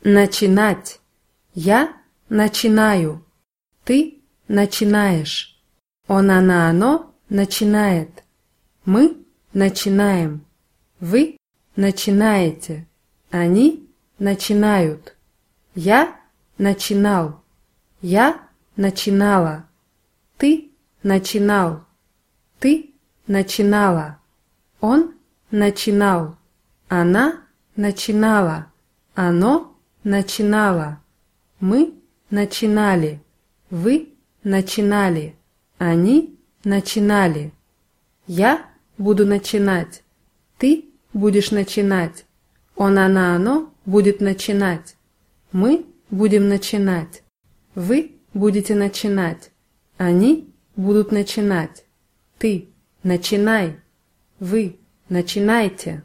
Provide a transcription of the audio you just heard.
Начинать. Я начинаю. Ты начинаешь. Он, она, оно начинает. Мы начинаем. Вы начинаете. Они начинают. Я начинал. Я начинала. Ты начинал. Ты начинала. Он начинал. Она начинала. Оно начинало. Мы начинали. Вы начинали. Они начинали. Я буду начинать. Ты будешь начинать. Он, она, оно будет начинать. Мы будем начинать. Вы будете начинать. Они будут начинать. Ты начинай. Вы начинайте.